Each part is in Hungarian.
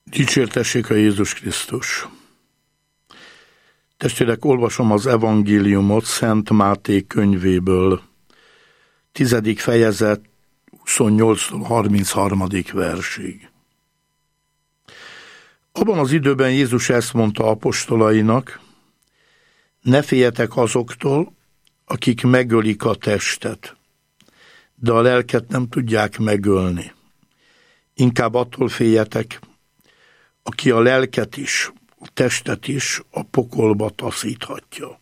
Dicsértessék a Jézus Krisztus! Testvérek, olvasom az evangéliumot Szent Máté könyvéből, 10. fejezet 28-33. versig. Abban az időben Jézus ezt mondta apostolainak: ne féljetek azoktól, akik megölik a testet, de a lelket nem tudják megölni. Inkább attól féljetek, aki a lelket is, a testet is a pokolba taszíthatja.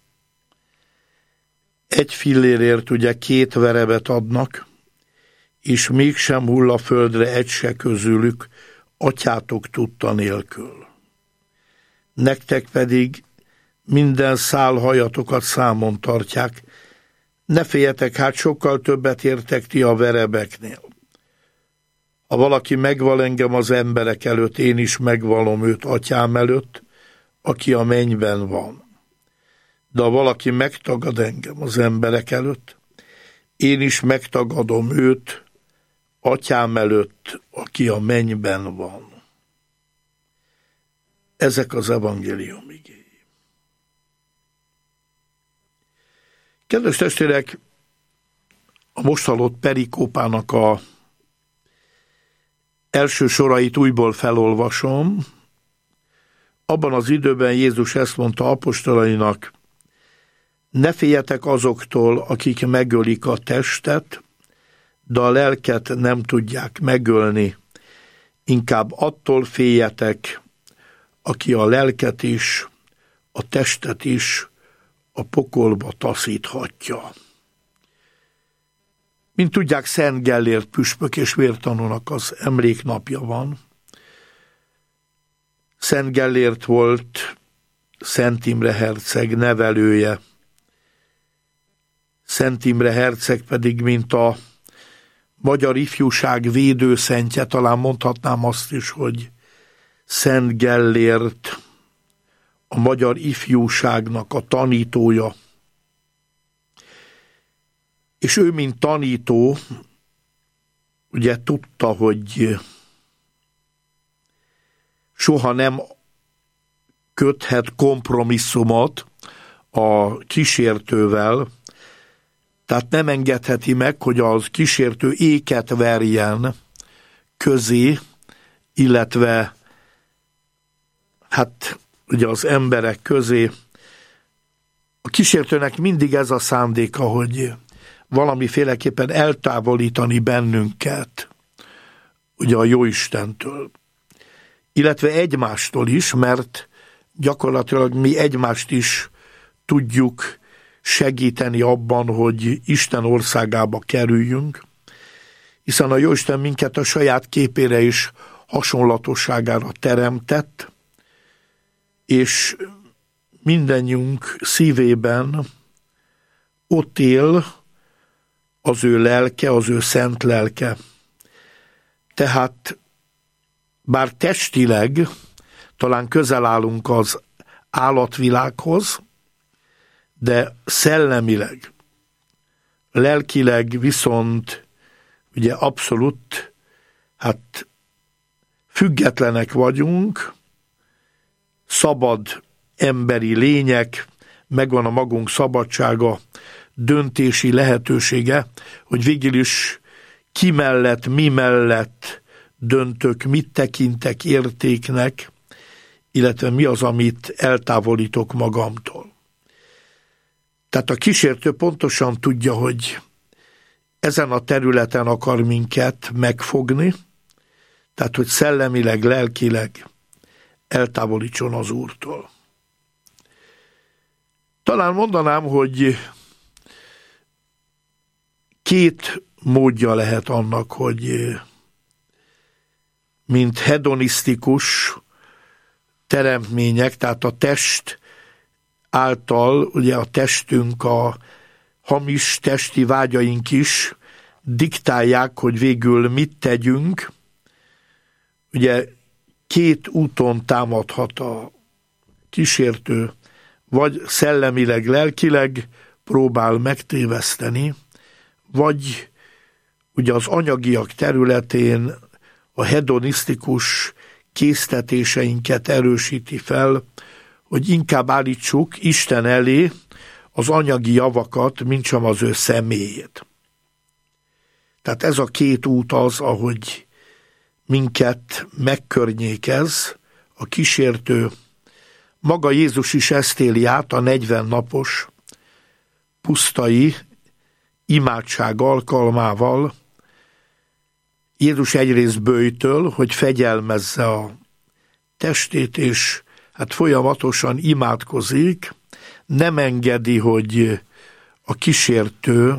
1 fillérért ugye 2 verebet adnak, és mégsem hull a földre egy se közülük atyátok tudta nélkül. Nektek pedig minden szál hajatokat számon tartják. Ne féljetek, hát sokkal többet értek ti a verebeknél. Ha valaki megval engem az emberek előtt, én is megvalom őt atyám előtt, aki a mennyben van. De ha valaki megtagad engem az emberek előtt, én is megtagadom őt atyám előtt, aki a mennyben van. Ezek az evangélium igéi. Kedves testvérek, a most hallott perikópának a első sorait újból felolvasom. Abban az időben Jézus ezt mondta apostolainak: ne féljetek azoktól, akik megölik a testet, de a lelket nem tudják megölni. Inkább attól féljetek, aki a lelket is, a testet is a pokolba taszíthatja. Mint tudják, Szent Gellért püspök és vértanúnak az emléknapja van. Szent Gellért volt Szent Imre herceg nevelője. Szent Imre herceg pedig, mint a magyar ifjúság védőszentje, talán mondhatnám azt is, hogy Szent Gellért a magyar ifjúságnak a tanítója. És ő, mint tanító, ugye tudta, hogy soha nem köthet kompromisszumot a kísértővel, tehát nem engedheti meg, hogy az kísértő éket verjen közé, illetve hát ugye az emberek közé. A kísértőnek mindig ez a szándéka, hogy valamiféleképpen eltávolítani bennünket ugye a Jóistentől, illetve egymástól is, mert gyakorlatilag mi egymást is tudjuk segíteni abban, hogy Isten országába kerüljünk, hiszen a Jóisten minket a saját képére és hasonlatosságára teremtett, és mindennyiunk szívében ott él az ő lelke, az ő szent lelke. Tehát bár testileg talán közel állunk az állatvilághoz, de szellemileg, lelkileg viszont ugye abszolút függetlenek vagyunk, szabad emberi lények, megvan a magunk szabadsága, döntési lehetősége, hogy végül is ki mellett, mi mellett döntök, mit tekintek értéknek, illetve mi az, amit eltávolítok magamtól. Tehát a kísértő pontosan tudja, hogy ezen a területen akar minket megfogni, tehát hogy szellemileg, lelkileg eltávolítson az Úrtól. Talán mondanám, hogy 2 módja lehet annak, hogy mint hedonisztikus teremtmények, tehát a test által, ugye a testünk, a hamis testi vágyaink is diktálják, hogy végül mit tegyünk. Ugye 2 úton támadhat a kísértő, vagy szellemileg, lelkileg próbál megtéveszteni, vagy ugye az anyagiak területén a hedonisztikus késztetéseinket erősíti fel, hogy inkább állítsuk Isten elé az anyagi javakat, mint sem az ő személyét. Tehát ez a két út az, ahogy minket megkörnyékez a kísértő. Maga Jézus is ezt éli át a 40 napos pusztai imádság alkalmával. Jézus egyrészt böjtöl, hogy fegyelmezze a testét, és hát folyamatosan imádkozik, nem engedi, hogy a kísértő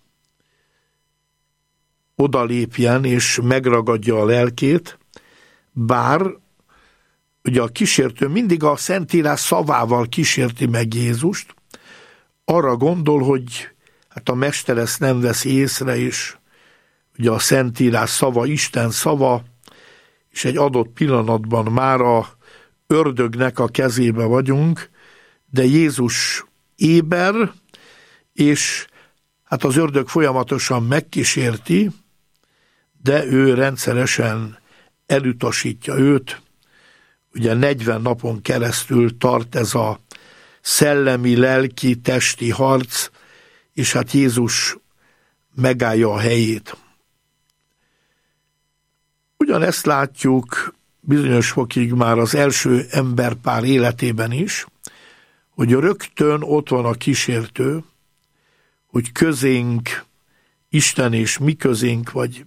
odalépjen és megragadja a lelkét, bár ugye a kísértő mindig a Szentírás szavával kísérti meg Jézust, arra gondol, hogy hát a mester ezt nem veszi észre, és ugye a Szentírás szava, Isten szava, és egy adott pillanatban már a ördögnek a kezébe vagyunk, de Jézus éber, és hát az ördög folyamatosan megkísérti, de ő rendszeresen elutasítja őt. Ugye 40 napon keresztül tart ez a szellemi, lelki, testi harc, és hát Jézus megállja a helyét. Ugyanezt látjuk bizonyos fokig már az első emberpár életében is, hogy rögtön ott van a kísértő, hogy közénk Isten és mi közénk, vagy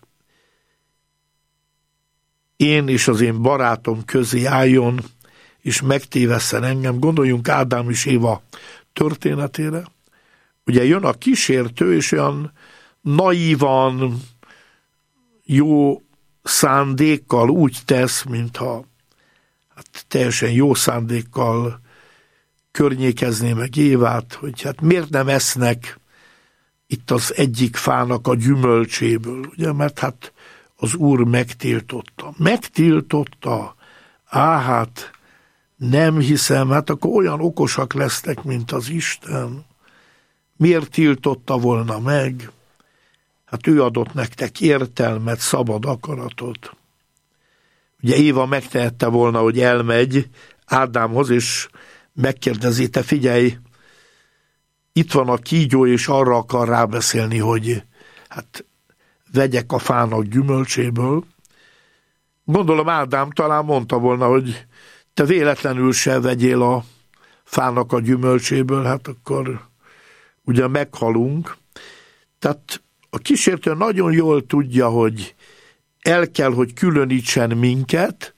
én és az én barátom közé álljon, és megtévesszen engem. Gondoljunk Ádám és Éva történetére. Ugye jön a kísértő, és olyan naívan, jó szándékkal úgy tesz, mintha hát teljesen jó szándékkal környékezné meg Évát, hogy hát miért nem esznek itt az egyik fának a gyümölcséből, ugye, mert hát az Úr megtiltotta. Megtiltotta? Hát nem hiszem, hát akkor olyan okosak lesznek, mint az Isten. Miért tiltotta volna meg? Hát ő adott nektek értelmet, szabad akaratot. Ugye Éva megtehette volna, hogy elmegy Ádámhoz, és megkérdezi, te figyelj, itt van a kígyó, és arra akar rábeszélni, hogy hát vegyek a fának gyümölcséből. Gondolom Ádám talán mondta volna, hogy te véletlenül se vegyél a fának a gyümölcséből, hát akkor ugye meghalunk. Tehát a kísértő nagyon jól tudja, hogy el kell, hogy különítsen minket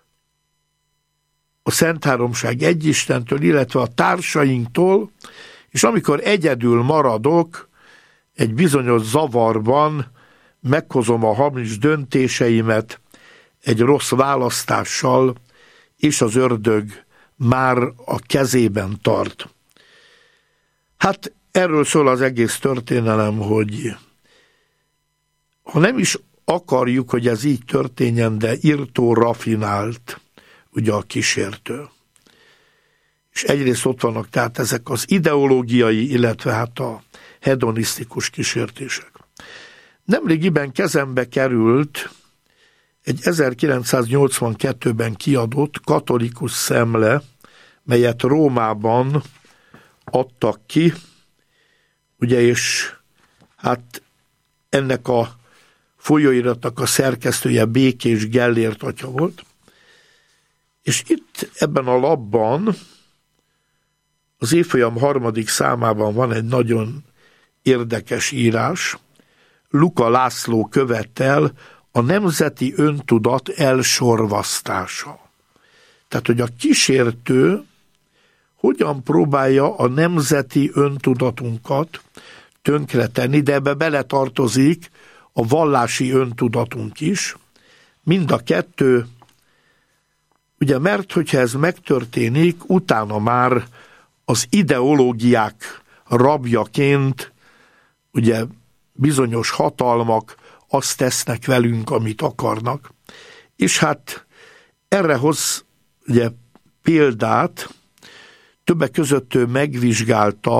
a Szent Háromság egyistentől, illetve a társainktól, és amikor egyedül maradok, egy bizonyos zavarban meghozom a hamis döntéseimet egy rossz választással, és az ördög már a kezében tart. Hát erről szól az egész történelem, hogy ha nem is akarjuk, hogy ez így történjen, de írtó rafinált ugye a kísértő. És egyrészt ott vannak tehát ezek az ideológiai, illetve hát a hedonisztikus kísértések. Nemrégiben kezembe került egy 1982-ben kiadott katolikus szemle, melyet Rómában adtak ki, ugye, és hát ennek a folyóiratnak a szerkesztője Békés Gellért atya volt, és itt ebben a lapban az évfolyam 3. számában van egy nagyon érdekes írás. Luka László követel a nemzeti öntudat elsorvasztása. Tehát, hogy a kísértő hogyan próbálja a nemzeti öntudatunkat tönkretenni, de ebbe beletartozik a vallási öntudatunk is. Mind a kettő, ugye, mert hogyha ez megtörténik, utána már az ideológiák rabjaként, ugye, bizonyos hatalmak azt tesznek velünk, amit akarnak. És hát erre hoz ugye példát, többek között ő megvizsgálta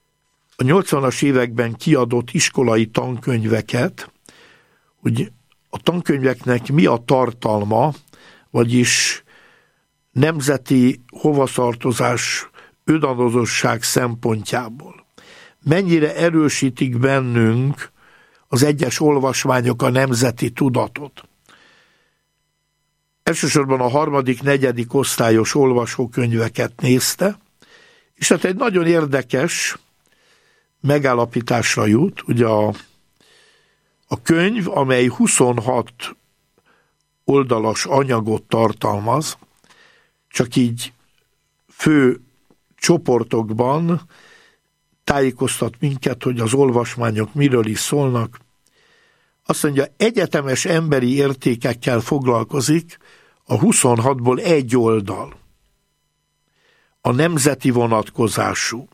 a 80-as években kiadott iskolai tankönyveket, hogy a tankönyveknek mi a tartalma, vagyis nemzeti hovatartozás, önazonosság szempontjából. Mennyire erősítik bennünk az egyes olvasmányok a nemzeti tudatot. Elsősorban a 3., 4. osztályos olvasókönyveket nézte, és hát egy nagyon érdekes megállapításra jut, ugye a könyv, amely 26 oldalas anyagot tartalmaz, csak így fő csoportokban tájékoztat minket, hogy az olvasmányok miről is szólnak. Azt mondja, egyetemes emberi értékekkel foglalkozik, a 26-ból egy oldal. A nemzeti vonatkozású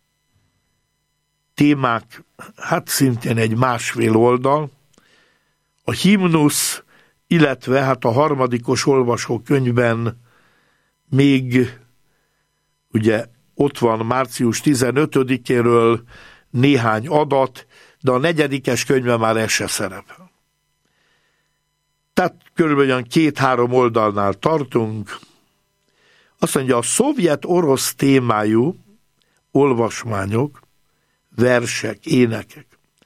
témák, hát szintén egy 1,5 oldal, a himnusz, illetve hát a 3. olvasókönyvben még ugye ott van március 15-éről néhány adat, de a 4. könyvben már ez se szerepel. Tehát körülbelül 2-3 oldalnál tartunk. Azt mondja, a szovjet-orosz témájú olvasmányok, versek, énekek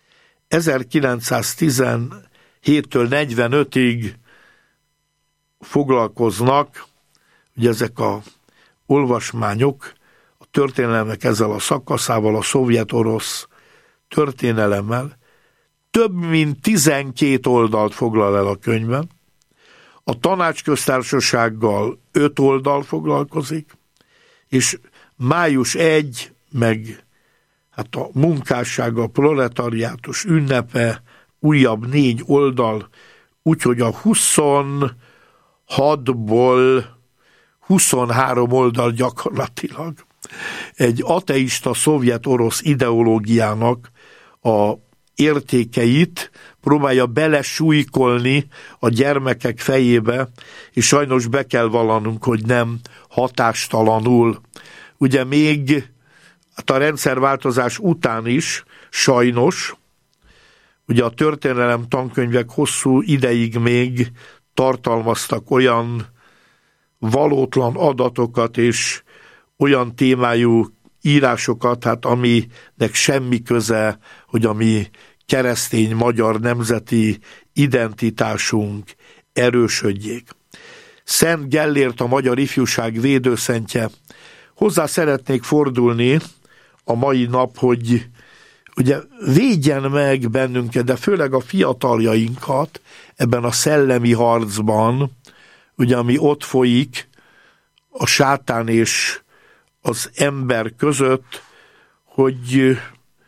1917-től 45-ig foglalkoznak, ugye ezek a olvasmányok, a történelmek ezzel a szakaszával, a szovjet-orosz történelemmel, több mint 12 oldalt foglal el a könyvben, a Tanácsköztársasággal 5 oldal foglalkozik, és május 1, meg hát a munkásság, a proletariátus ünnepe, újabb 4 oldal, úgyhogy a 26-ból 23 oldal gyakorlatilag egy ateista szovjet-orosz ideológiának a értékeit próbálja belesújkolni a gyermekek fejébe, és sajnos be kell vallanunk, hogy nem hatástalanul. Ugye még hát a rendszerváltozás után is sajnos, ugye a történelem tankönyvek hosszú ideig még tartalmaztak olyan valótlan adatokat és olyan témájú írásokat, hát aminek semmi köze, hogy a mi keresztény magyar nemzeti identitásunk erősödjék. Szent Gellért, a magyar ifjúság védőszentje. Hozzá szeretnék fordulni a mai nap, hogy ugye védjen meg bennünket, de főleg a fiataljainkat ebben a szellemi harcban, ugye ami ott folyik a sátán és az ember között, hogy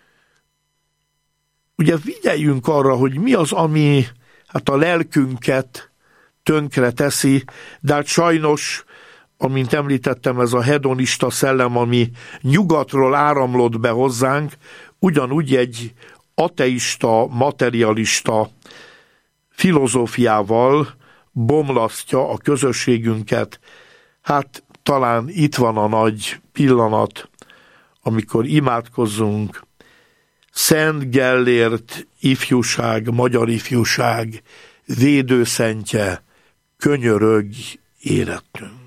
ugye figyeljünk arra, hogy mi az, ami hát a lelkünket tönkre teszi, de hát sajnos, amint említettem, ez a hedonista szellem, ami nyugatról áramlott be hozzánk, ugyanúgy egy ateista, materialista filozófiával bomlasztja a közösségünket. Hát talán itt van a nagy pillanat, amikor imádkozzunk. Szent Gellért ifjúság, magyar ifjúság védőszentje, könyörögj érettünk.